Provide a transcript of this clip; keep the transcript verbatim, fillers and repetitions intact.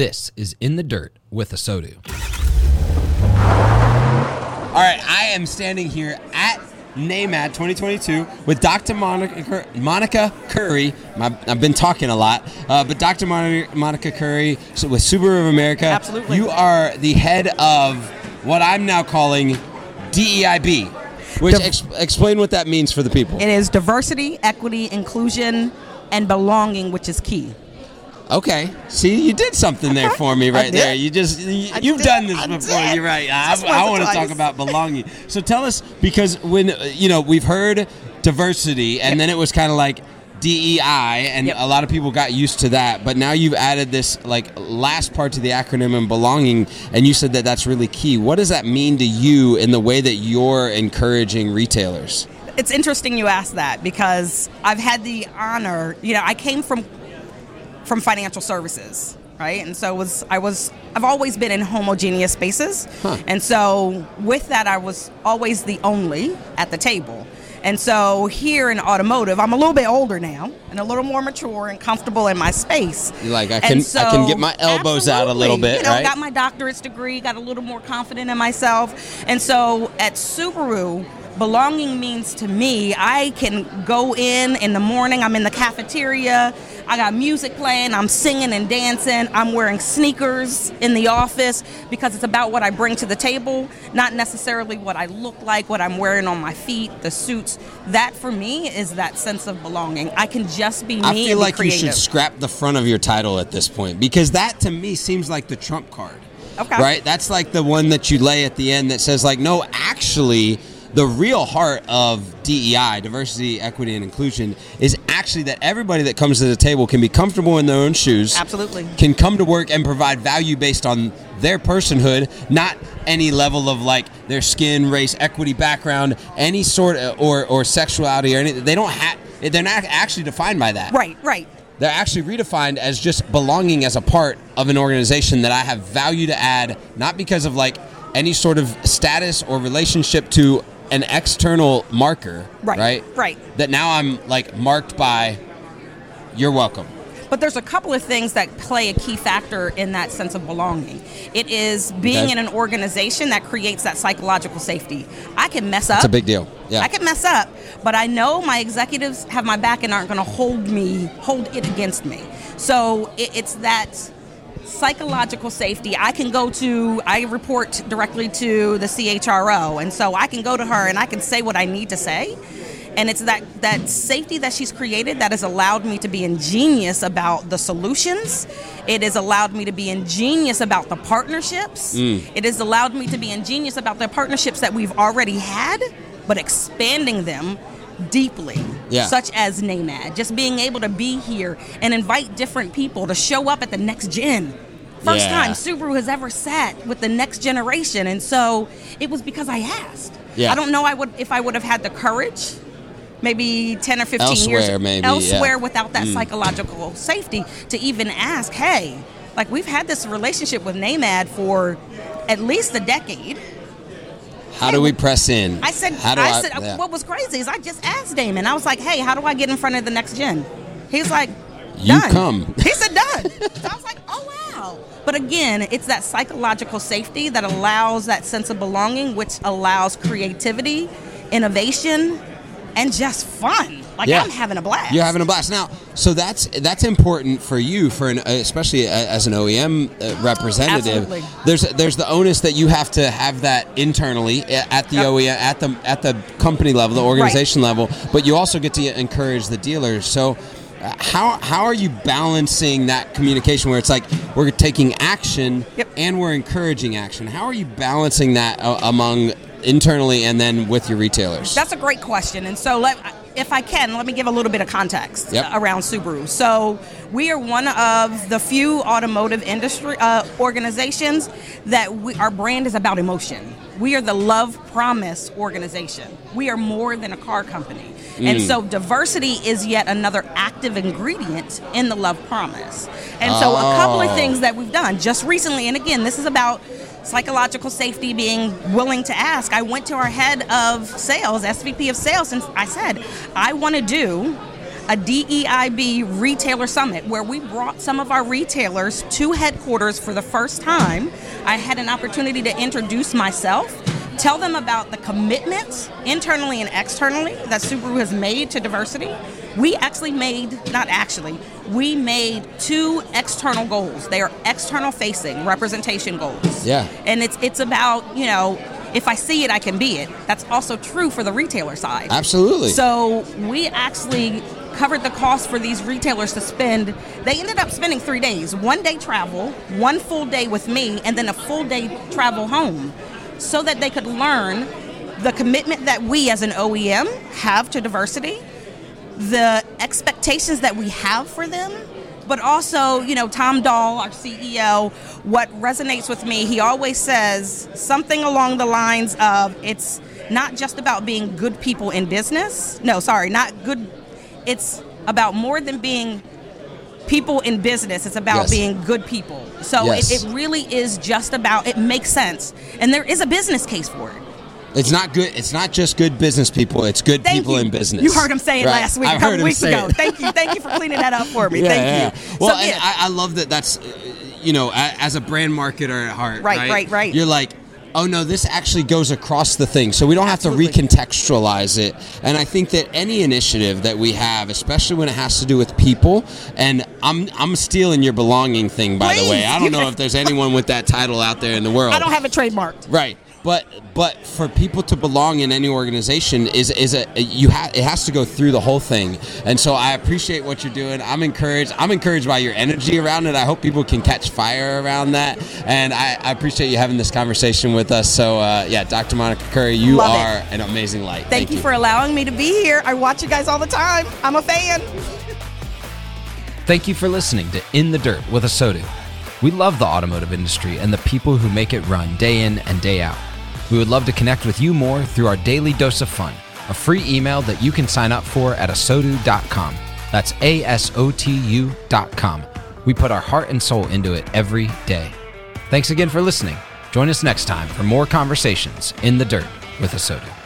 This is In the Dirt with Asodu. All right, I am standing here at NAMAD twenty twenty-two with Doctor Monica, Monica Curry. My, I've been talking a lot, uh, but Doctor Monica, Monica Curry so with Subaru of America. Absolutely. You are the head of what I'm now calling D E I B, which Div- ex- explain what that means for the people. It is diversity, equity, inclusion, and belonging, which is key. Okay. See, you did something there for me right there. You just, you, you've did. done this I before. did. You're right. I, Just I once or want to talk twice. about belonging. So tell us, because when, uh, you know, we've heard diversity, and Yep. then it was kind of like D E I, and Yep. a lot of people got used to that. But now you've added this, like, last part to the acronym and belonging, and you said that that's really key. What does that mean to you in the way that you're encouraging retailers? It's interesting you ask that because I've had the honor, you know, I came from from financial services, right? And so was I was I've always been in homogeneous spaces. Huh. And so with that I was always the only at the table. And so here in automotive, I'm a little bit older now and a little more mature and comfortable in my space. You're like, I And can I so- can get my elbows out a little Absolutely. bit, you know, right? Got my doctorate's degree, got a little more confident in myself. And so at Subaru, belonging means to me, I can go in in the morning, I'm in the cafeteria, I got music playing, I'm singing and dancing, I'm wearing sneakers in the office because it's about what I bring to the table, not necessarily what I look like, what I'm wearing on my feet, the suits. That for me is that sense of belonging. I can just be me I feel and like be you creative. should scrap the front of your title at this point, because that to me seems like the trump card. Okay. Right? That's like the one that you lay at the end that says, like, no, actually, the real heart of D E I, diversity, equity, and inclusion, is actually that everybody that comes to the table can be comfortable in their own shoes. Absolutely. Can come to work and provide value based on their personhood, not any level of, like, their skin, race, equity, background, any sort of, or, or sexuality or anything. They don't have, they're not actually defined by that. Right, right. They're actually redefined as just belonging as a part of an organization that I have value to add, not because of, like, any sort of status or relationship to an external marker, Right, right? right. That now I'm, like, marked by, you're welcome. But there's a couple of things that play a key factor in that sense of belonging. It is being Okay. in an organization that creates that psychological safety. I can mess up. It's a big deal. Yeah. I can mess up, but I know my executives have my back and aren't going to hold me, hold it against me. So it, it's that psychological safety. I can go to, I report directly to the C H R O, and so I can go to her and I can say what I need to say. And it's that, that safety that she's created that has allowed me to be ingenious about the solutions. It has allowed me to be ingenious about the partnerships. Mm. It has allowed me to be ingenious about the partnerships that we've already had, but expanding them deeply, Yeah. such as NAMAD. Just being able to be here and invite different people to show up at the next gen. First Yeah. time Subaru has ever sat with the next generation, and so it was because I asked. Yeah. I don't know I would if I would have had the courage, maybe ten or fifteen years Elsewhere, maybe, elsewhere yeah. without that Mm. psychological safety to even ask, hey, like we've had this relationship with NAMAD for at least a decade. How do we press in? I said, How do I, I, said, yeah. what was crazy is I just asked Damon. I was like, hey, how do I get in front of the next gen? He's like, You done. come. He said, done. So I was like, oh, wow. But again, it's that psychological safety that allows that sense of belonging, which allows creativity, innovation, and just fun. Like, Yeah. I'm having a blast. You're having a blast now. So that's that's important for you, for an, especially as an O E M uh, representative. Absolutely. There's there's the onus that you have to have that internally at the Yep. O E M, at the at the company level, the organization level. But you also get to encourage the dealers. So uh, how how are you balancing that communication where it's like we're taking action Yep. and we're encouraging action? How are you balancing that uh, among internally and then with your retailers? That's a great question. And so let, if I can, let me give a little bit of context Yep. around Subaru. So we are one of the few automotive industry uh, organizations that we, our brand is about emotion. We are the Love Promise organization. We are more than a car company. And Mm. so diversity is yet another active ingredient in the Love Promise. And so a couple of Oh. things that we've done just recently, and again, this is about psychological safety, being willing to ask. I went to our head of sales, S V P of sales, and I said, I want to do a D E I B retailer summit where we brought some of our retailers to headquarters for the first time. I had an opportunity to introduce myself, tell them about the commitments internally and externally that Subaru has made to diversity. We actually made, not actually, we made two external goals. They are external facing representation goals. Yeah. And it's it's about, you know, if I see it, I can be it. That's also true for the retailer side. Absolutely. So we actually covered the cost for these retailers to spend. They ended up spending three days, one day travel, one full day with me, and then a full day travel home, so that they could learn the commitment that we as an O E M have to diversity, the expectations that we have for them, but also, you know, Tom Dahl, our C E O, what resonates with me, he always says something along the lines of, it's not just about being good people in business. No, sorry, not good. It's about more than being people in business. It's about Yes. being good people. So Yes. it, it really is just about, it makes sense. And there is a business case for it. It's not good. It's not just good business people. It's good Thank people you. in business. You heard him say it Right. last week, I a heard couple him weeks say ago. it. Thank you. Thank you for cleaning that up for me. Yeah, Thank yeah. you. Well, so, and yeah. I, I love that. That's, uh, you know, a- as a brand marketer at heart, Right, right, right, right. You're like, oh no, this actually goes across the thing, so we don't have Absolutely. to recontextualize it. And I think that any initiative that we have, especially when it has to do with people, and I'm I'm stealing your belonging thing, by the way. Please. I don't know if there's anyone with that title out there in the world. I don't have it trademarked. Right. But but for people to belong in any organization is is a you ha- it has to go through the whole thing. And so I appreciate what you're doing. I'm encouraged. I'm encouraged by your energy around it. I hope people can catch fire around that. And I, I appreciate you having this conversation with us. So uh, yeah, Doctor Monica Curry, you Love are it. an amazing light. Thank, you for allowing me to be here. I watch you guys all the time. I'm a fan. Thank you for listening to In the Dirt with Asodu. We love the automotive industry and the people who make it run day in and day out. We would love to connect with you more through our Daily Dose of Fun, a free email that you can sign up for at asodu dot com. That's A S O T U dot com. We put our heart and soul into it every day. Thanks again for listening. Join us next time for more conversations in the dirt with Asodu.